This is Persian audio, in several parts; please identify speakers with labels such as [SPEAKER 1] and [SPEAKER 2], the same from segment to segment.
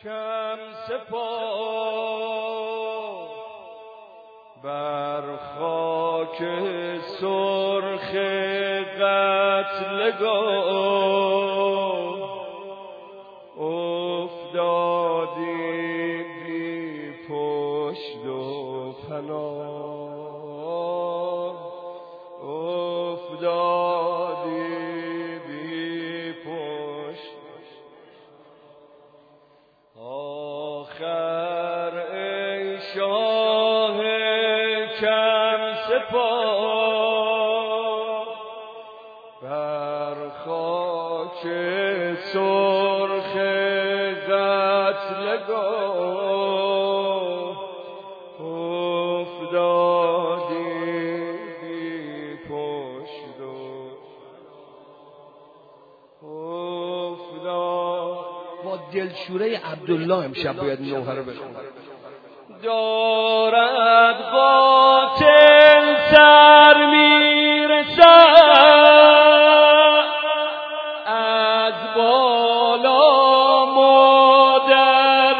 [SPEAKER 1] کم سپاه بر خاک سرخ قتلگاه افتادی بی پشت و پناه افتادی بی پشت آخر ای شاه کم سپاه بر خاک سرخ قتلگاه افتادی بی پشت و افتاد.
[SPEAKER 2] با دلشوره عبدالله امشب باید نوحه رو بخونم.
[SPEAKER 1] دارد قاتل سر میرسد از بالا مادر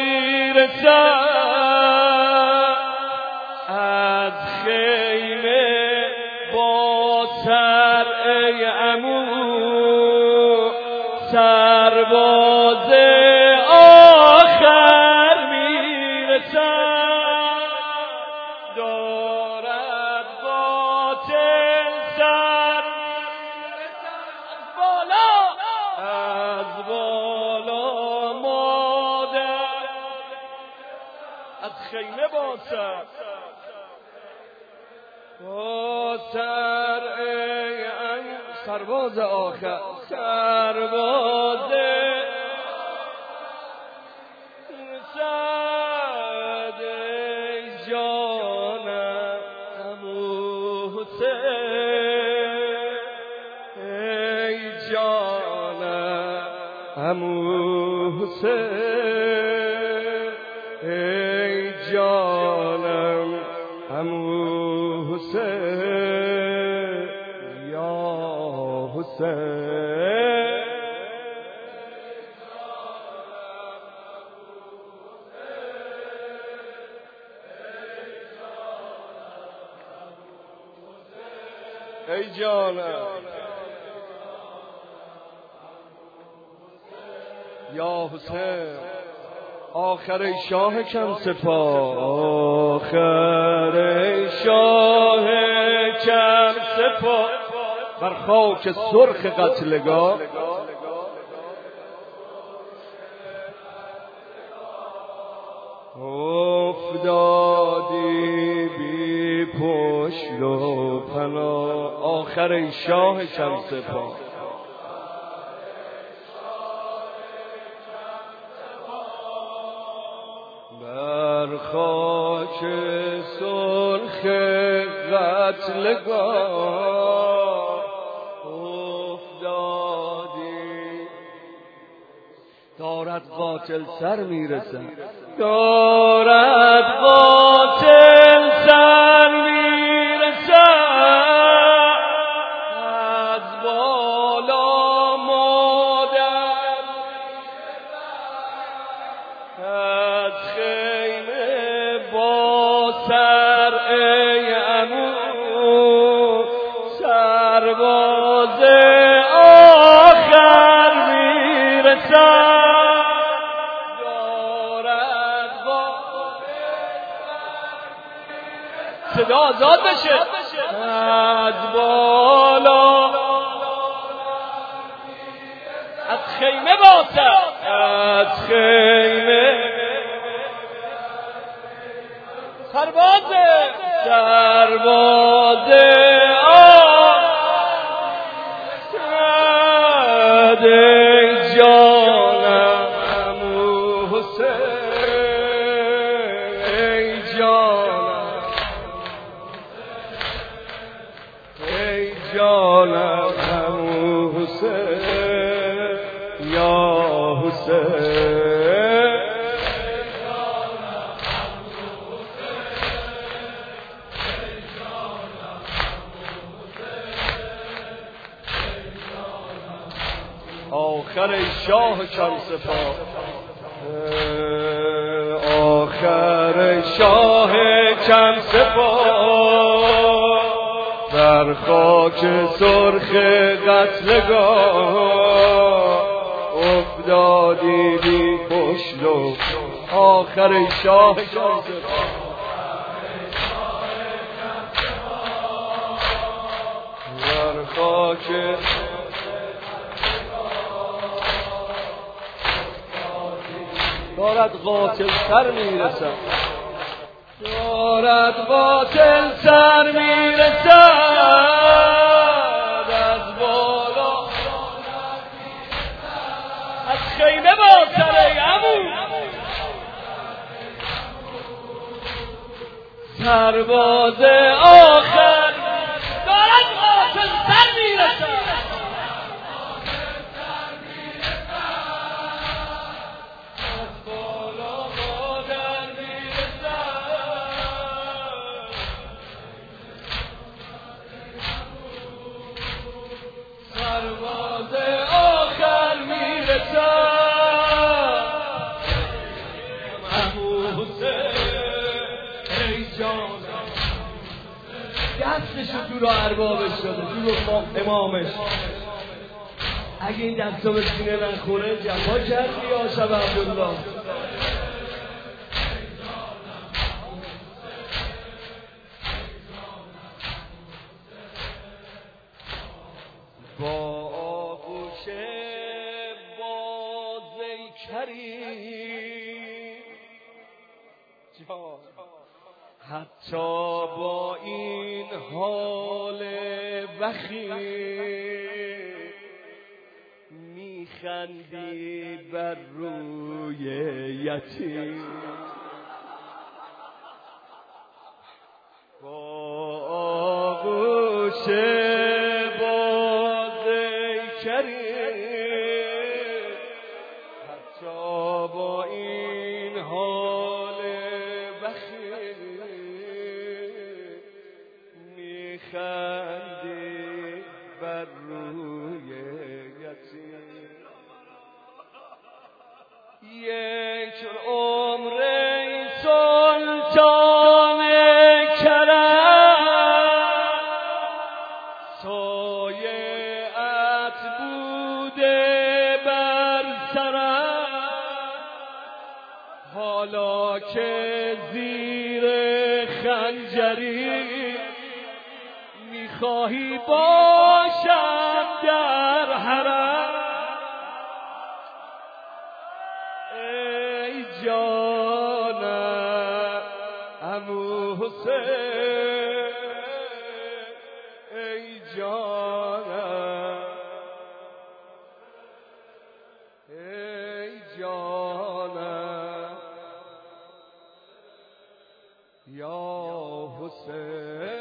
[SPEAKER 1] میرسد از خیمه با سر ای عمو سرباز آخر میرسد دارد قاتل سر از بالا مادر از خیمه با سر ای سرباز آخر سرباز رسد ای جانم عمو حسین ای جانم عمو حسین ای جانم عمو حسین یا حسین ای جانم یا حسین آخر ای شاه کم سپاه آخر ای شاه کم سپاه بر خاک سرخ قتلگاه افتادی بی پشت و پناه آخر ای شاه کم سپاه بر خاک سرخ قتلگاه افتادی دارد قاتل سر میرسد دارد قاتل سر میرسد از بالا مادر از خیمه با سر ای عمو سرباز آخر میرسد صدا آزاد بشه از بالا از خیمه باسه از خیمه سربازه ای جانم عمو حسین ای جانم ای جانم عمو حسین یا حسین آخر ای شاه کم سپاه آخر شاه کم سپاه در خاک سرخ قتلگاه افتادی بی پشت و آخر شاه کم سپاه در خاک دارد قاتل سر میرسد دارد قاتل سر میرسد از بالا از خیمه با سر عمو سرباز آخر دارد قاتل سر میرسد دستشو دور اربابش شده دور امامش اگه این دستا به سینه نخوره جفا کردی یا شب عبدالله با آغوش بازی کریم حتی با این حال وخیم میخندی بر روی یتیم با آغوش بازی کریم حتی با این حال خندی بر روی یتیم یک عمر سلطان کرم سایه‌ات بوده بر سرم حالا که زیر خنجری خواهی باشم در حرم ای جانم عمو حسین ای جانم ای جانم یا حسین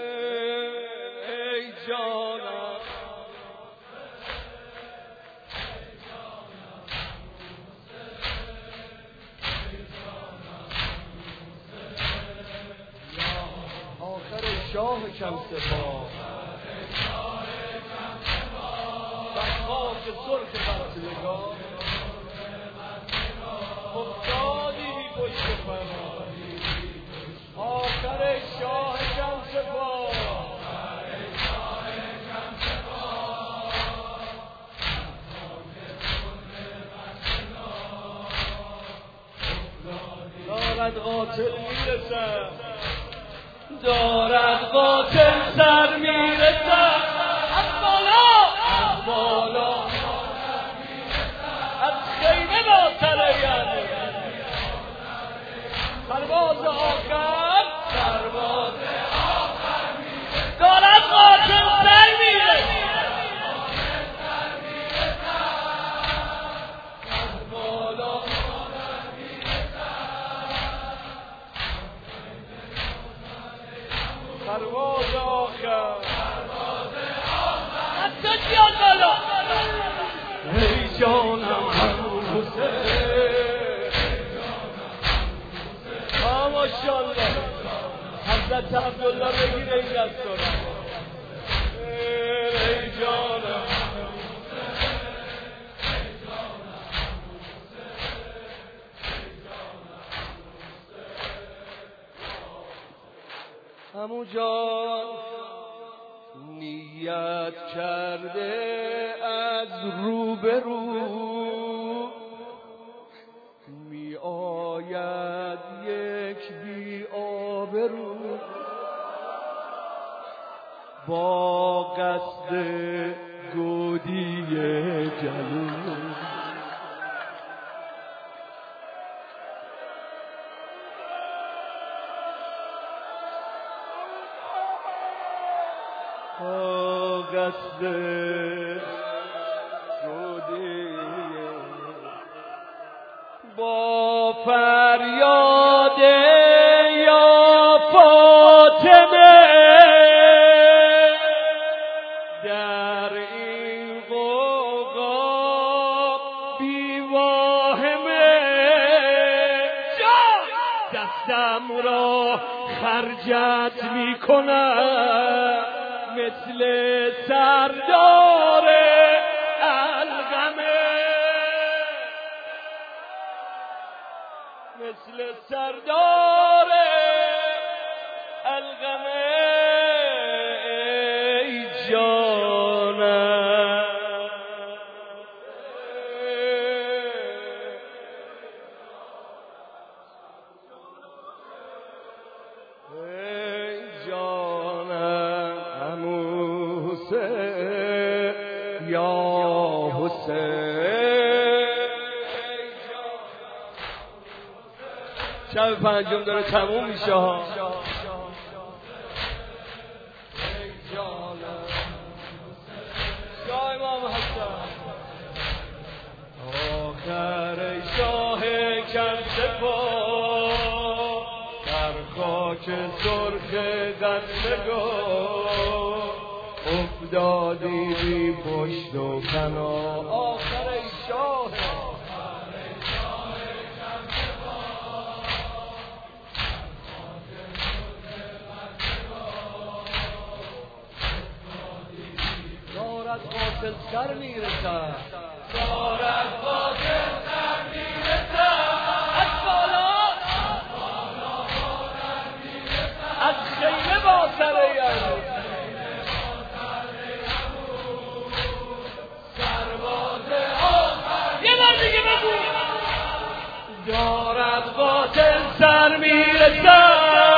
[SPEAKER 1] جانم آخر شاه کم سپاه در خاک سرخ قتلگاه افتادی پشت فرمان آخر شاه کم سپاه دارد قاتل میرسد دارد قاتل سر میرسد از بالا از خیمه با سر یعنی سرباز آخر دارد قاتل سر میرسد سرباز آخر حتی جان بالا ای جانم عمو حسین ماشاءالله حضرت عبدالله بگیره این دست رو ای جانم عمو جان نیت کرده از رو به رو می آید یک بی آبرو با قصد گودی جلو با قصد گودی با فریاد یا فاطمه در این غوغا بی واهمه دستم را خرجت می کنم مثل سردار الغمه مثل سردار الغمه ای جانم ای جانم عمو حسین یا حسین شب پنجم داره تموم میشه ها شاه امام حسن آخر شاه کم سپاه در خاک سرخ قتلگاه افتادی بی پشت و پناه آخر شاه قاتل سر میرسد دارد قاتل سر میرسد از بالا از خیمه با سر یعنی سرباز آخر یه بار دیگه بگو دارد قاتل سر میرسد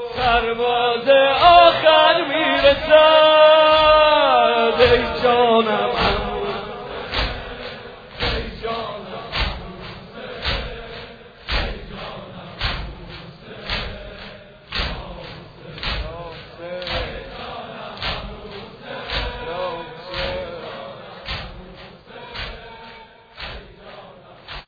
[SPEAKER 1] سرباز آخر میرسد ای جانم